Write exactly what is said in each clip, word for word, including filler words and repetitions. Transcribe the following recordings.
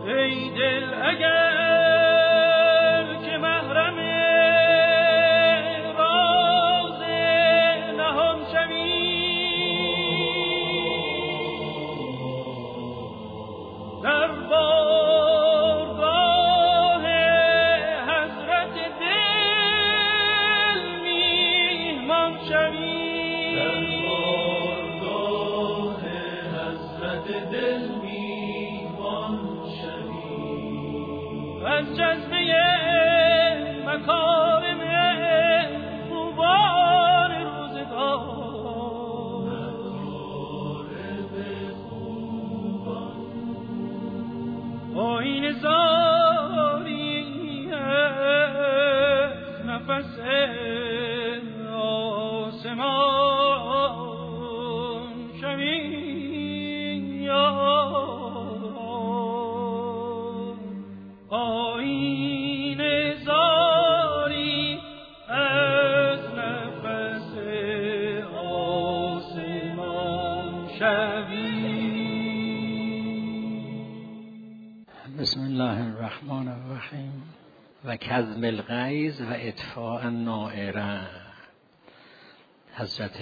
ای دل اگر که محرم راز نهان شوی، در بارگاه حضرت دل میهمان شوی، در بارگاه حضرت دل میهمان شوی، از جذبه مکارم خوبان روزگار، آیین زاری از نفس آسمان شوی، آیین زاری از نفس آسمان شوی. بسم الله الرحمن الرحیم. و کظم الغیظ و اطفاء النائره. حضرت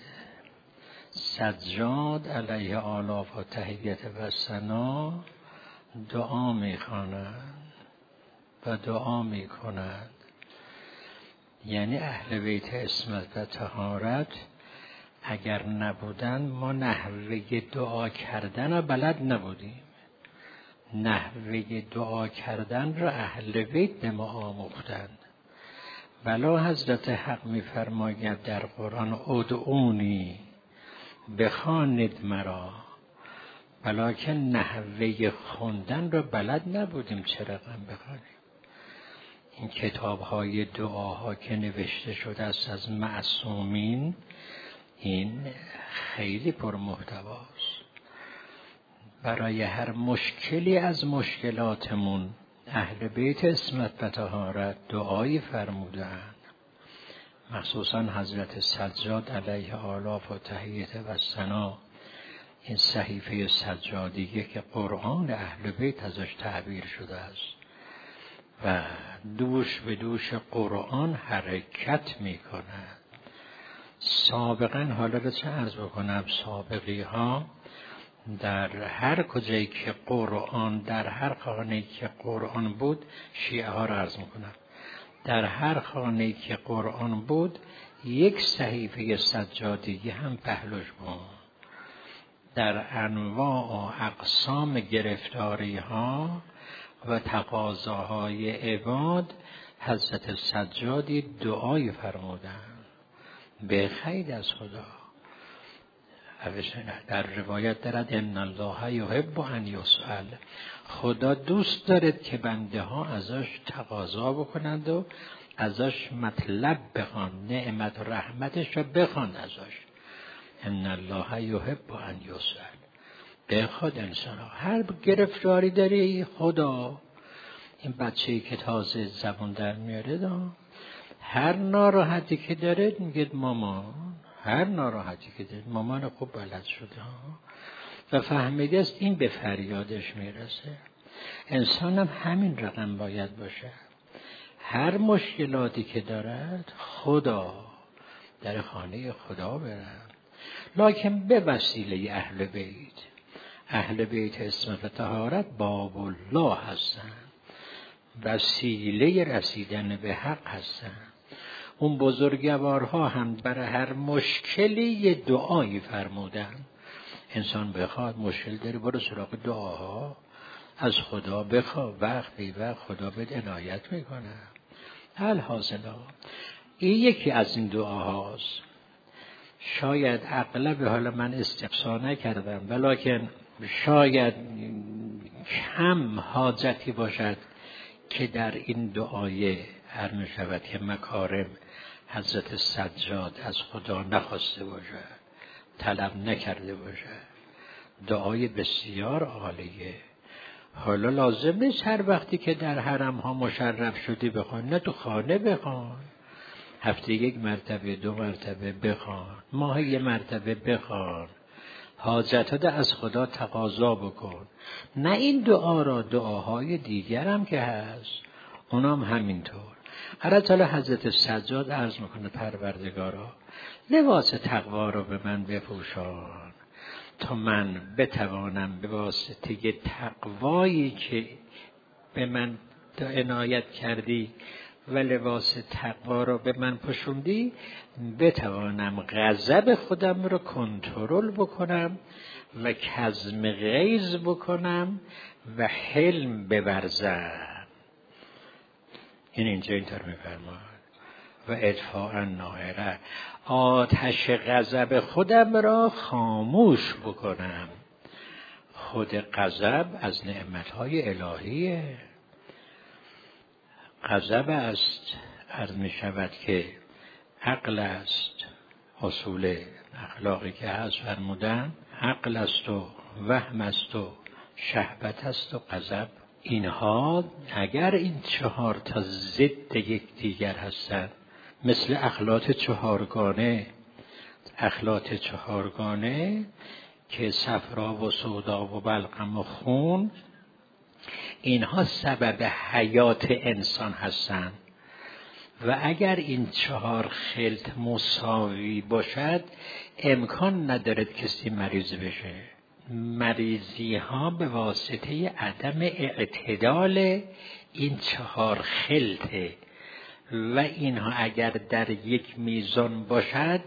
سجاد علیه آلاف و تحیت و ثنا دعا می‌خوانند و دعا می‌کنند، یعنی اهل بیت عصمت و طهارت اگر نبودن ما نحوه دعا کردن را بلد نبودیم. نحوه دعا کردن را اهل بیت به ما آموختند. ولی حضرت حق می‌فرماید در قرآن ادعونی بخوانید مرا، ولیکن نحوه خوندن را بلد نبودیم چه رقم بخوانیم. این کتاب‌های دعاها که نوشته شده است از معصومین این خیلی پرمحتواست. برای هر مشکلی از مشکلاتمون اهل بیت عصمت و طهارت دعایی فرمودند. مخصوصا حضرت سجاد علیه آلاف و تحیت و ثنا، این صحیفه سجادیه که قرآن اهل بیت ازش تعبیر شده است و دوش به دوش قرآن حرکت می کند. سابقا حالا را چه عرض بکنم، سابقی ها در هر کجایی که قرآن، در هر خانه‌ای که قرآن بود، شیعه ها را عرض میکنم، در هر خانه‌ای که قرآن بود یک صحیفه سجادیه هم پهلوش بود. در انواع و اقسام گرفتاری ها و تقاضاهای عباد حضرت سجادی دعای فرمودند به خیر از خدا. در روایت دارد ان الله یحب ان یسأل، خدا دوست دارد که بنده ها ازش تقاضا بکنند و ازش مطلب بخوان، نعمت و رحمتش رو بخوان ازش. ان الله یحب ان یسأل، بخواد انسان ها هر گرفتاری داری خدا. این بچه‌ای که تازه زبان در میاره دا هر ناراحتی که داره میگه مامان، هر ناراحتی که داره مامان خوب بلد شده ها و فهمیده است این به فریادش میرسه. انسان هم همین رقم باید باشه. هر مشکلاتی که دارد خدا در خانه خدا برد، لکن به وسیله اهل بیت. اهل بیت عصمت و طهارت باب الله هستند، وسیله رسیدن به حق هستند. اون بزرگوارها هم برای هر مشکلی دعایی فرمودن. انسان بخواد مشکل داری برو سراغ دعاها، از خدا بخواه، وقت بی وقت خدا بهت عنایت میکنه. الحاصل این یکی از این دعاهاست. شاید اغلب، حالا من استقصا نکردم، ولکن شاید کم حاجتی باشد که در این دعای هر نشود که مکارم حضرت سجاد از خدا نخواسته باشه، طلب نکرده باشه. دعای بسیار عالیه. حالا لازم نیست هر وقتی که در حرم ها مشرف شدی بخوان، نه تو خانه بخوان، هفته یک مرتبه، دو مرتبه بخوان، ماهی یک مرتبه بخوان. حاجتت از خدا تقاضا بکن. نه این دعا را، دعاهای دیگر هم که هست اونام همینطور. عرض حضرت سجاد عرض میکنه پروردگارا لباس تقوا را به من بپوشان تا من بتوانم به واسطه تقوایی که به من عنایت کردی و لباس تقوا را به من پوشوندی بتوانم غضب خودم را کنترل بکنم و کظم غیظ بکنم و حلم بورزم. این اینجا اینطور میفرماد و اطفاء النائره، آتش غضب خودم را خاموش بکنم. خود غضب از نعمتهای الهیه. غضب است، عرض می شود که عقل است. اصول اخلاقی که هست فرمودن عقل است و وهم است و شهوت است و غضب. اینها اگر این چهار تا ضد یکدیگر هستند، مثل اخلاط چهارگانه، اخلاط چهارگانه که صفرا و سودا و بلغم و خون، اینها سبب حیات انسان هستند و اگر این چهار خلط مساوی باشد امکان ندارد کسی مریض بشه. مریضی ها به واسطه عدم اعتدال این چهار خلطه و اینها اگر در یک میزان باشد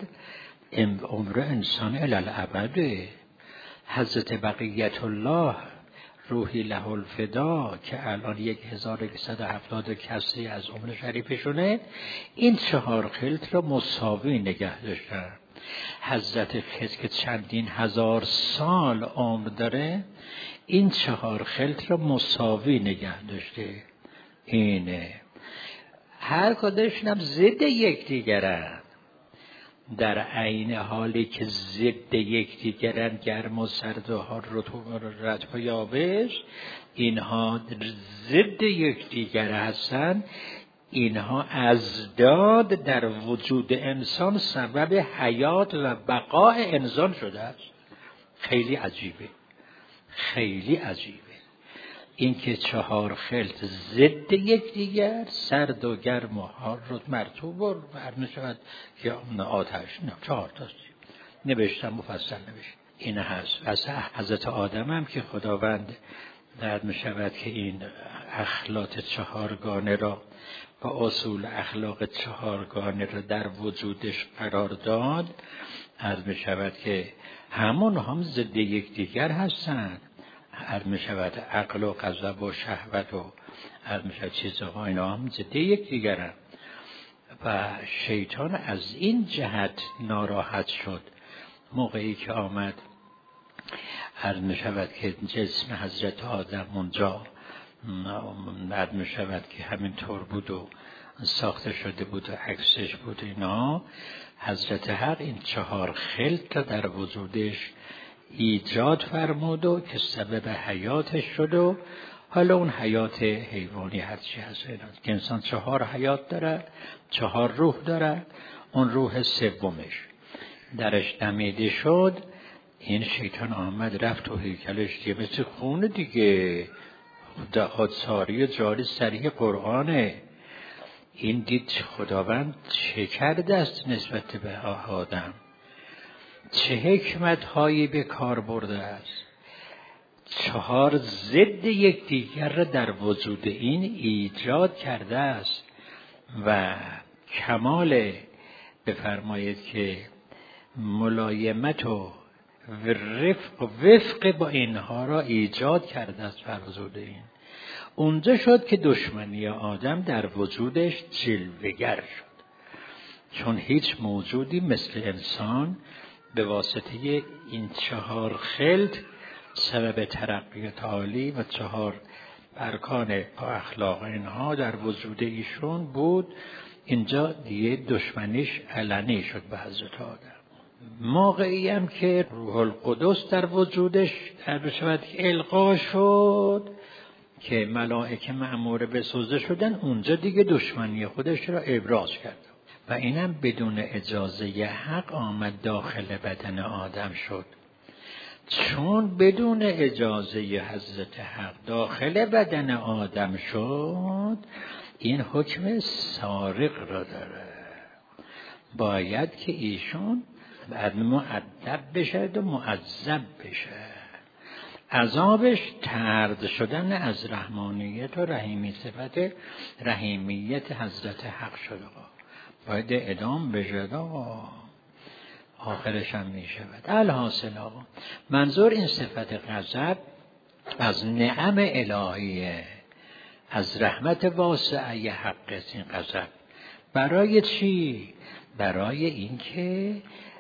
عمر انسان الالعبده. حضرت بقیت الله روحی له الفدا که الان یک هزار و یکصد و هفتاد کسی از عمر شریفشونه این چهار خلط را مساوی نگه داشتن. حضرت خضر که چندین هزار سال عمر داره این چهار خلط را مساوی نگه داشته. اینه هر کدومشون هم ضد یکدیگرن، در عین حالی که ضد یکدیگرن، گرم و سرد و رطب و یابش، اینها ضد یکدیگر هستن. اینها ازداد در وجود انسان سبب حیات و بقاء انسان شده است. خیلی عجیبه، خیلی عجیبه این که چهار خلط ضد یکدیگر، سرد و گرم و حار رو مرطوب و برمی شود که آتش. نه چهار تاست نوشتم مفصل نوشتم. این هست. از حضرت آدم هم که خداوند درد می شود که این اخلاط چهارگانه را و اصول اخلاق چهارگانه را در وجودش قرار داد، عرض می شود که همون هم ضد یکدیگر هستند. عرض می شود عقل و غضب و شهوت و عرض می شود چیزها اینا هم ضد یکدیگرند و شیطان از این جهت ناراحت شد موقعی که آمد. عرض می شود که جسم حضرت آدم اونجا عرض می شود که همین طور بود و ساخته شده بود و عکسش بود اینا. حضرت حق این چهار خلط در وجودش ایجاد فرمود و که سبب حیاتش شد و حالا اون حیات حیوانی هرچی هست که انسان چهار حیات داره، چهار روح داره. اون روح سومش درش دمیده شد، این شیطان آمد رفت تو هیکلش دیگه مثل خون دیگه، خودساری و جاری صریح قرآنه. این دید خداوند چه کرده است نسبت به آدم، چه حکمت هایی به کار برده است. چهار ضد یکدیگر را در وجود این ایجاد کرده است و کمال بفرمایید که ملایمت و رفق و وفق با اینها را ایجاد کرده است در وجود این. اونجا شد که دشمنی آدم در وجودش جلوه‌گر شد، چون هیچ موجودی مثل انسان به واسطه این چهار خلط سبب ترقی عالی و چهار ارکان اخلاق اینها در وجود ایشون بود. اینجا دیگه دشمنیش علنی شد به حضرت آدم. موقعی هم که روح القدس در وجودش در بشود القا شد که ملائکه مأمور به سوزه شدن، اونجا دیگه دشمنی خودش را ابراز کرد و اینم بدون اجازه حق آمد داخل بدن آدم شد. چون بدون اجازه حضرت حق داخل بدن آدم شد، این حکم سارق را داره. باید که ایشون بعد مؤدب بشه و معذب بشه. عذابش طرد شدن از رحمانیت و رحیمی، صفت رحیمیت حضرت حق شده. باید اعدام بشه آقا، آخرش هم می شود. الحاصل آقا، منظور این صفت غضب از نعم الهیه، از رحمت واسعه حق است. این غضب برای چی؟ برای اینکه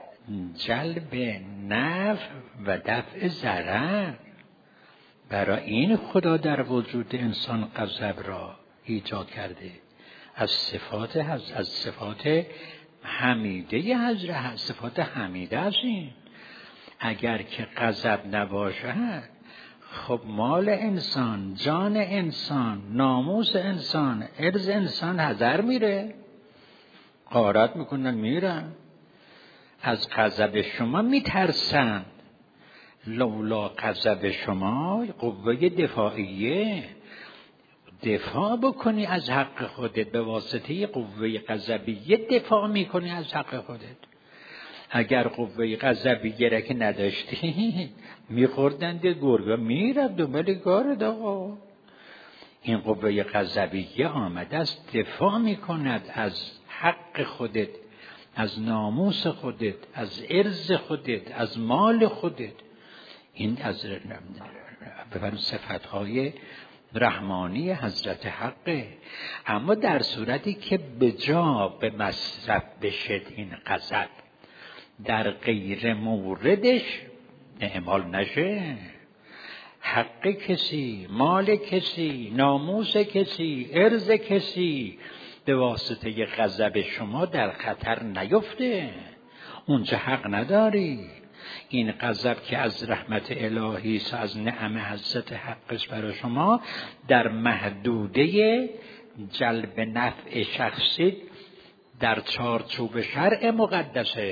جلب نفع و دفع ضرر. برای این خدا در وجود انسان غضب را ایجاد کرده. از صفات از صفات حمیده حضرت، صفات حمیده است این. اگر که غضب نباشد، خب مال انسان، جان انسان، ناموس انسان، عرض انسان هدر میره، غارت میکنن میرن. از غضب شما میترسن. لولا غضب شما قوه دفاعیه، دفاع بکنی از حق خودت، به واسطه قوه غضبیه دفاع میکنی از حق خودت. اگر قوه غضبیه را که نداشتی میخوردند گرگا، میرفت دنبال گارد آقا. این قوه غضبیه آمده است دفاع میکند از حق خودت، از ناموس خودت، از عرض خودت، از مال خودت. این از بفرم صفتهای رحمانی حضرت حقه. اما در صورتی که به جا به مصرف بشد این غضب، در غیر موردش اعمال نشه، حق کسی، مال کسی، ناموس کسی، عرض کسی به واسطه غضب شما در خطر نیفته، اونجا حق نداری. این غضب که از رحمت الهی است، از نعم حضرت حقش برای شما، در محدوده جلب نفع شخصی در چارچوب شرع مقدسه.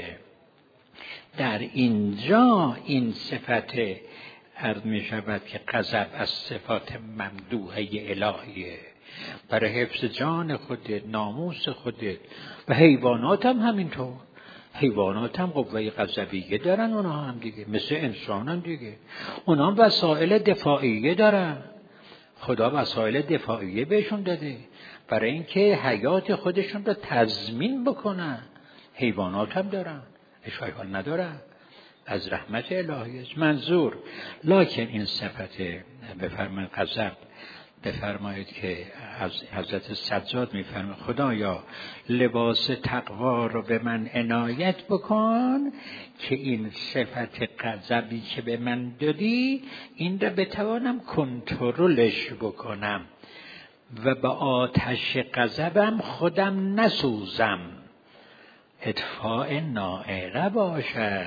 در اینجا این صفت عرض می شود که غضب از صفات ممدوحه الهیه، برای حفظ جان خودت، ناموس خودت. و حیوانات هم همینطور. حیوانات هم قوه غضبیه دارن، اونا هم دیگه مثل انسان هم دیگه. اونا هم وسایل دفاعیه دارن. خدا وسایل دفاعیه بهشون داده برای اینکه حیات خودشون رو تضمین بکنن. حیوانات هم دارن، اشکال ندارن، از رحمت الهی است. منظور لکن این صفت بفرمایید غضب، بفرمایید که از حضرت سجاد میفرمایید خدایا لباس تقوا رو به من عنایت بکن که این صفت غضبی که به من دادی این رو بتوانم کنترلش بکنم و به آتش غضبم خودم نسوزم، اطفاء نائره باشه.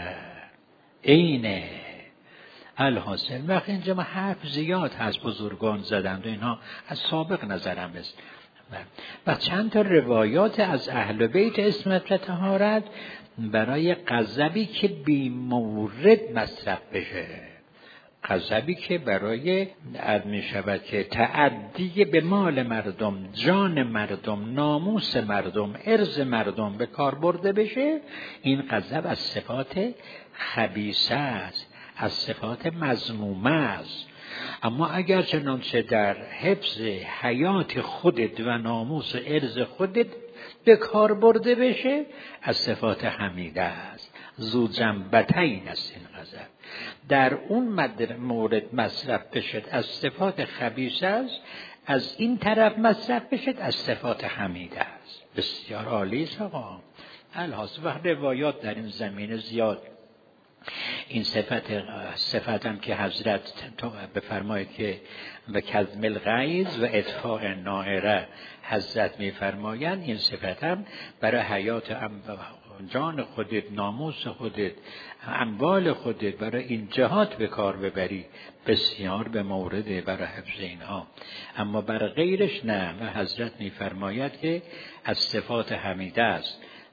اینه الحاصل. وقتی اینجا ما حرف زیاد هست بزرگان زدند و اینها از سابق نظرم است و چند تا روایات از اهل بیت عصمت و طهارت برای غضبی که بی مورد مصرف بشه، غضبی که برای عد می شود که تعدی به مال مردم، جان مردم، ناموس مردم، عرض مردم به کار برده بشه، این غضب از صفات خبیثه است، از صفات مذمومه است. اما اگر چنانچه در حفظ حیات خودت و ناموس عرض خودت به کار برده بشه، از صفات حمیده است. ذو جنبتین است این غضب. در اون مورد مصرف بشد از صفات خبیثه است، از این طرف مصرف بشد از صفات حمیده است. بسیار عالی است آقا. الحاصل و روایات در این زمینه زیاد. این صفت صفتم که حضرت بفرمایید که و کظم الغیظ و اطفاء نائره حضرت میفرمایند، این صفتم برای حیات جان خودت، ناموس خودت، اموال خودت، برای این جهات به کار ببری، بسیار به مورد برای حفظ اینها. اما برای غیرش نه. و حضرت میفرماید که از صفات حمیده است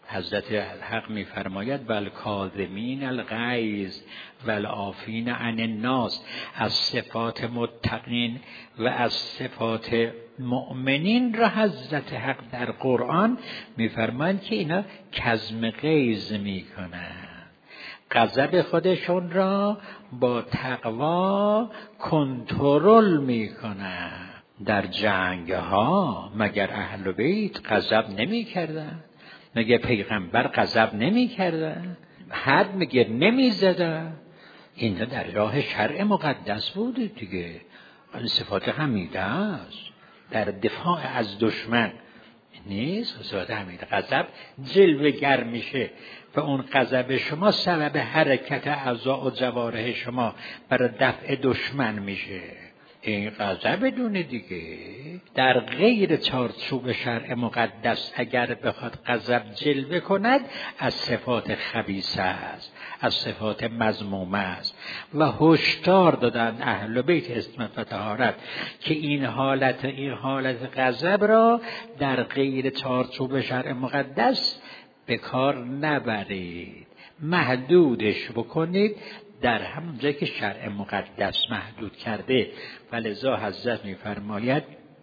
حضرت حق میفرماید بل کاظمین الغیظ و العافین عن الناس، از صفات متقین و از صفات مؤمنین را حضرت حق در قرآن میفرماید که اینا کظم غیظ میکنن، غضب خودشون را با تقوا کنترل میکنن. در جنگ ها مگر اهل بیت غضب نمیکردن؟ مگر پیغمبر غضب نمیکردن؟ حد مگر نمیزدن؟ اینا در راه شرع مقدس بوده دیگه. صفات حمیده است در دفاع از دشمن نیست. صفات حمیده غضب جلوه گر میشه و اون غضب شما سبب حرکت اعضاء و جوارح شما برای دفع دشمن میشه، این غضب دونه دیگه. در غیر چارچوب شرع مقدس اگر بخواد غضب جلوه کند، از صفات خبیثه است، از صفات مذمومه است. و هشدار دادن اهل بیت عصمت و طهارت که این حالت این حالت غضب را در غیر چارچوب شرع مقدس به کار نبرید، محدودش بکنید در همون جایی که شرع مقدس محدود کرده. ولذا حضرت میفرماید،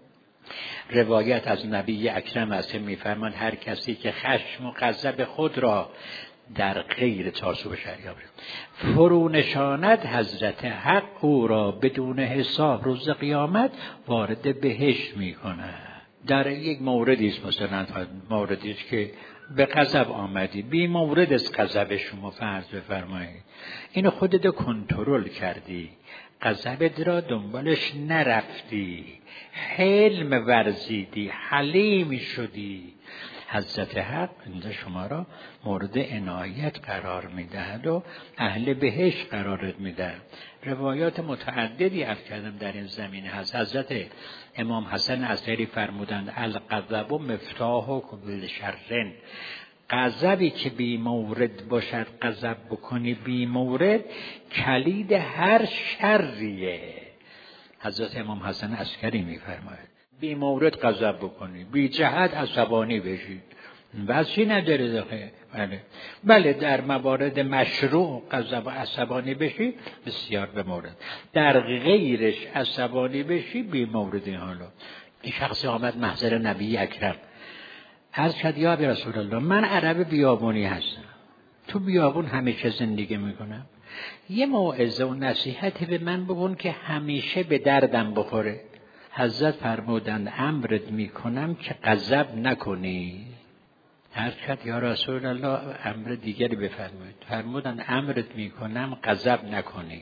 روایت از نبی اکرم است، میفرماید هر کسی که خشم و غضب خود را در غیر چارچوب شریعت فرو نشاند، حضرت حق او را بدون حساب روز قیامت وارد بهشت میکند. در یک موردی است، مثلا موردی است که به غضب آمدی، بی مورد از غضب شما فرض بفرمایید، اینو خودت کنترل کردی، غضبت را دنبالش نرفتی، حلم ورزیدی، حلیم شدی، حضرت حق اینجا شما را مورد عنایت قرار میدهد و اهل بهشت قرارت میدهد. روایات متعددی عرض کردم در این زمینه هست. حضرت امام حسن عسکری فرمودند الغضب مفتاح کل شر، غضبی که بی مورد باشد، غضب بکنی بی مورد، کلید هر شریه. حضرت امام حسن عسکری میفرماید بی مورد غضب بکنی، بی جهت عصبانی بشی، بس چی نداره داخل. بله بله در موارد مشروع غضب و عصبانی بشی بسیار به مورد، در غیرش عصبانی بشی بی مورد. حالا این شخصی آمد محضر نبی اکرم، عرض کرد یا رسول الله من عرب بیابونی هستم، تو بیابون همیشه زندگی میکنم، یه موعظه و نصیحتی به من بگون که همیشه به دردم بخوره. حضرت فرمودند امرت میکنم که غضب نکنی. عرض کرد یا رسول الله امر دیگری بفرمایید. فرمودند امرت میکنم غضب نکنی.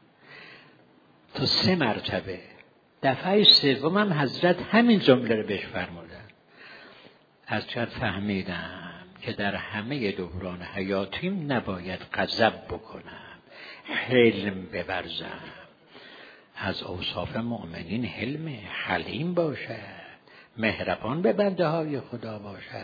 تو سه مرتبه. دفعه سومم حضرت همین جمله رو بهش فرمودند. عرض کرد فهمیدم که در همه دوران حیاتیم نباید غضب بکنم، حلم بورزم. از اوصاف مؤمنین حلم، حلیم باشه، مهربان به بنده های خدا باشه،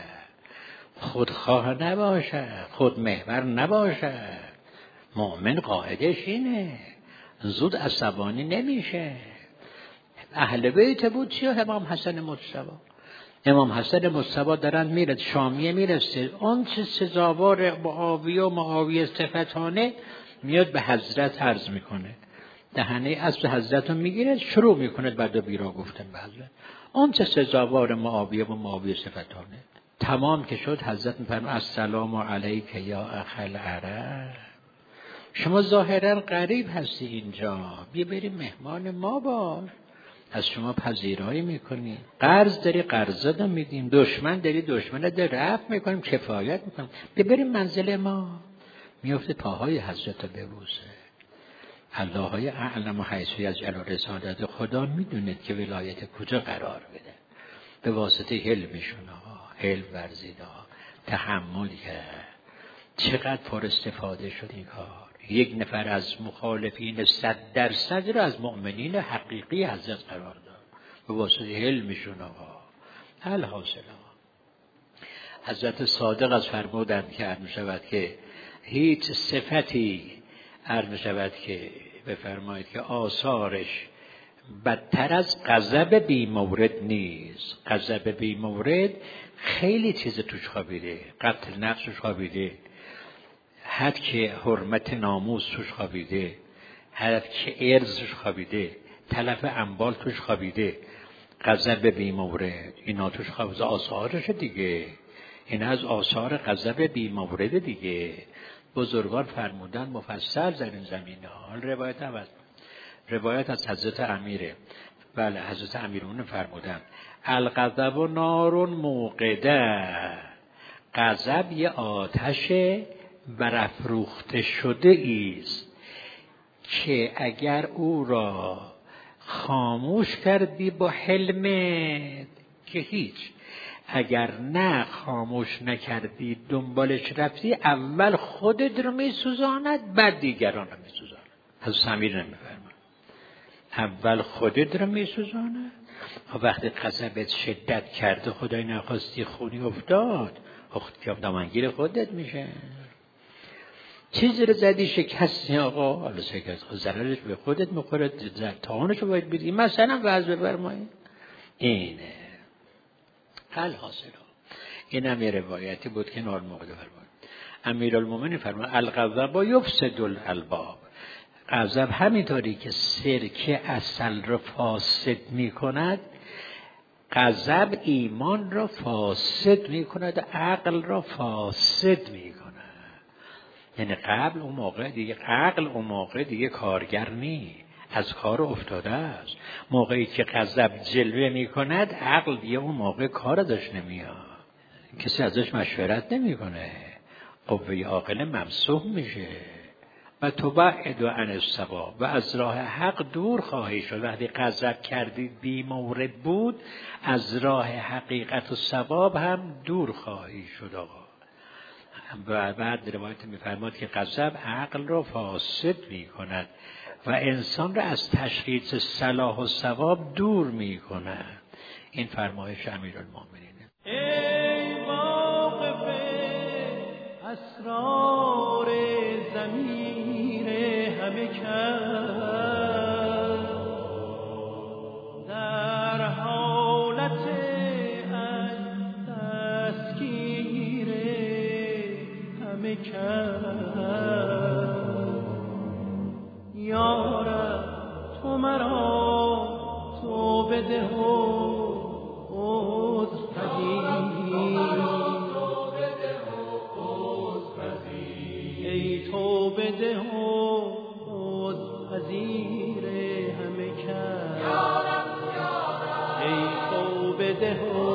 خودخواه نباشه، خودمحور نباشه. مؤمن قاعدش اینه، زود عصبانی نمیشه. اهل بیت بود چیه؟ امام حسن مجتبی. امام حسن مجتبی دارن میرد شامیه میرسه، اون چه سزاوار معاویه و معاویه صفتانه میاد به حضرت عرض میکنه، دهنه اسب حضرت رو میگیره شروع میکنه بعد بیرا گفتن به حضرت اون چه سزاوار معاویه و معاویه صفتانه. تمام که شد حضرت میفرماید السلام علیک یا اخل عرب، شما ظاهرا غریب هستی اینجا، بیا بریم مهمان ما باش، از شما پذیرایی میکنیم، قرض داری قرضت رو میدیم، دشمن داری دشمنت رو رفع میکنیم، کفایت میکنیم، بیا بریم منزل ما. میفته پاهای حضرت رو ببوسه. الله های اعلم و حیثی از جلال رسالت خدا میدونید که ولایت کجا قرار بده. به واسطه حلمشون ها، حلم ورزیده ها، تحمل کرد. چقدر پر استفاده شد این کار. یک نفر از مخالفین صد درصد را از مؤمنین حقیقی حضرت قرار داد به واسطه حلمشون ها. الحاصل حضرت صادق از فرمودند که عرض شود که هیچ صفتی عرض شود که بفرمایید که آثارش بدتر از غضب بی مورد نیست. غضب بی مورد خیلی چیز توش خوابیده، قتل نفس توش خوابیده، حد که حرمت ناموس توش خوابیده، حد که ارز توش خوابیده، تلف اموال توش خوابیده. غضب بی مورد اینا توش خوابیده، آثارش دیگه، این از آثار غضب بی مورد دیگه. بزرگان فرمودن مفصل در این زمینه. حال روایت هم روایت از حضرت امیره. بله حضرت امیرون فرمودن الغضب نار موقده، غضب یه آتش برافروخته شده است که اگر او را خاموش کردی با حلمت که هیچ، اگر نه خاموش نکردی دنبالش رفتی، اول خودت رو می سوزاند بعد دیگران رو می سوزاند. حضرت امیر نمیفرماید اول خودت رو می سوزاند. وقتی غضبت شدت کرده خدای نخواستی خونی افتاد، که دامنگیر خودت میشه. چیزی رو زدی شکستی آقا، حالا شکست ضررش به خودت میخوره، تاوانشو باید بدی. مثلا وضع بفرمایید اینه حل حاصل. این هم یه روایتی بود که نار موقع فرمود امیرالمومنین فرمود الغضب یفسد الالباب. غضب همینطوری که سرکه عسل رو فاسد میکند، غضب ایمان را فاسد میکند، عقل را فاسد میکند. یعنی قبل اون موقع دیگه عقل اون موقع دیگه کارگر نی، از کار افتاده است. موقعی که غضب جلوه میکند عقل دیگه اون موقع کار ازش نمیاد، کسی ازش مشورت نمیکنه، قوه عاقله ممسوح میشه. و تبعد عن الصواب، و از راه حق دور خواهی شد. وقتی غضب کردید بی مورد بود، از راه حقیقت و صواب هم دور خواهی شد آقا. و بعد روایت میفرماد که غضب عقل را فاسد میکند و انسان را از تشخیص صلاح و صواب دور میکند. این فرمایش امیرالمومنین. ای واقف اسرار ضمیر همه کس، در حالت از تسکیر همه کس، یا رب تو مرا تو بده و عذر پذیر، ای تو بده و عذر پذیر همه کس، ای تو بده و